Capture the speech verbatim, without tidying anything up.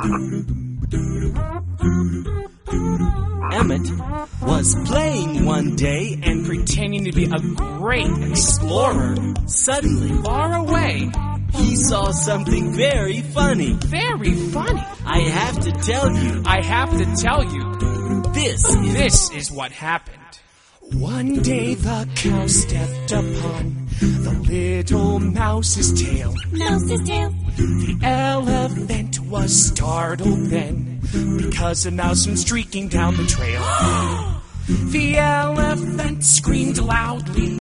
Emmett was playing one day and pretending to be a great explorer. Suddenly, Far away. he saw something very funny. Very funny. I have to tell you, I have to tell you, this is... this is what happened. One day the cow stepped upon the little mouse's tail. Mouse's tail. The elephant was startled then, because a mouse went streaking down the trail. The elephant screamed loudly.